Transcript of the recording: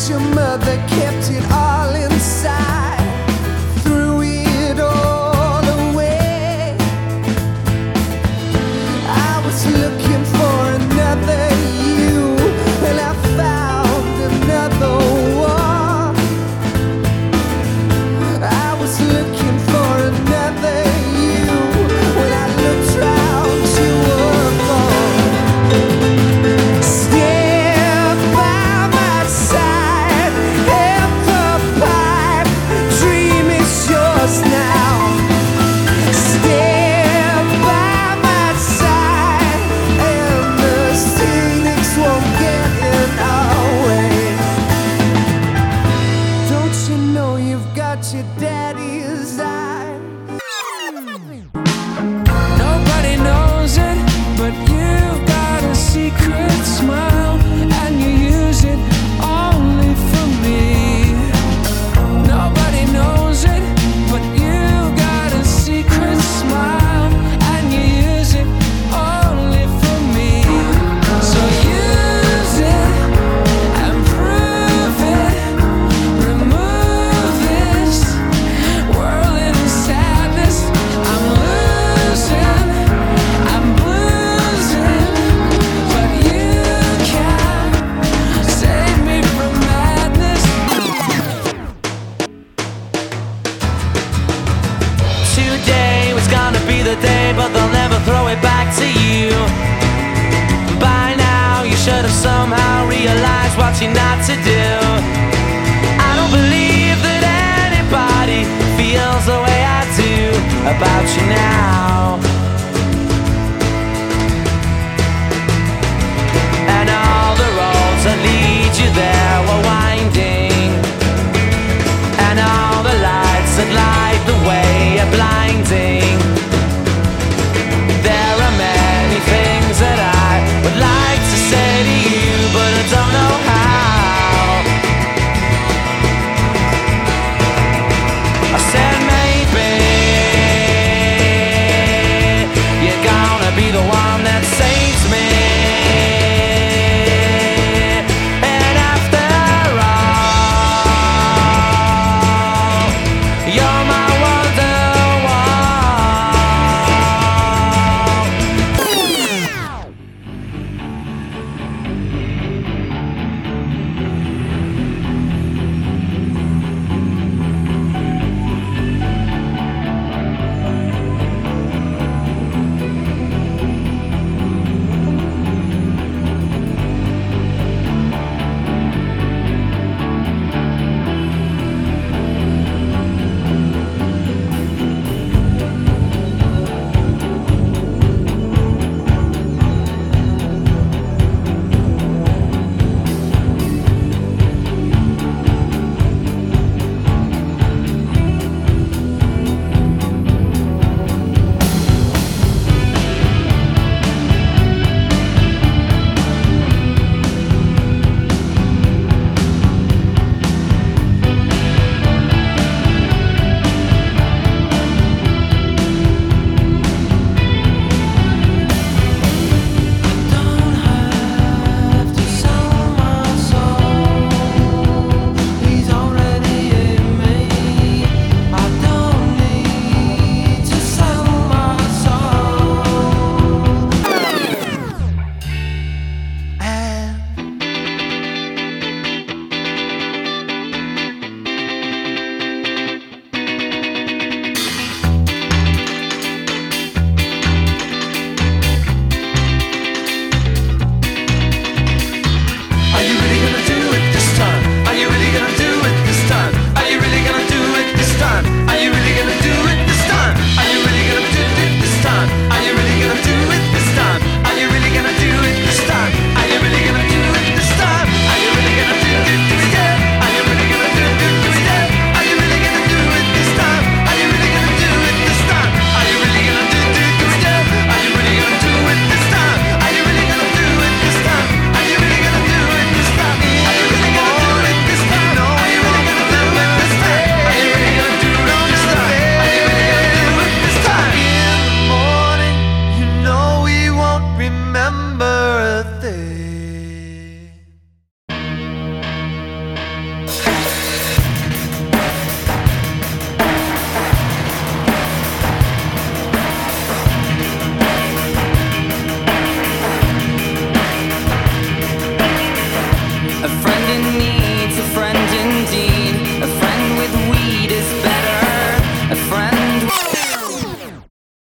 your mother kept it all inside, threw it all away. I was looking for another you, and I found another one. I was looking for another you, when I looked round you were gone. Stand by my side, held the pipe, dream is yours now. Stand by my side, and the cynics won't get in our way. Don't you know you've got your daddy's eyes? Nobody knows it, but you've got a secret smile, and you use it only for me. Nobody knows it, but you've got a secret smile, and you use it only for me. So use it and prove it. Remove this whirling sadness. I'm losing, I'm losing, but you can save me from madness. Today was gonna be the day, but they'll never throw it back to you. By now, you should have somehow realized what you're not to do. I don't believe that anybody feels the way I do about you now. And all the roads that lead you there were winding, and all the lights that light the way are blinding. There are many things that I would like to say to you, but I don't know how. I said maybe friend in need's a friend indeed.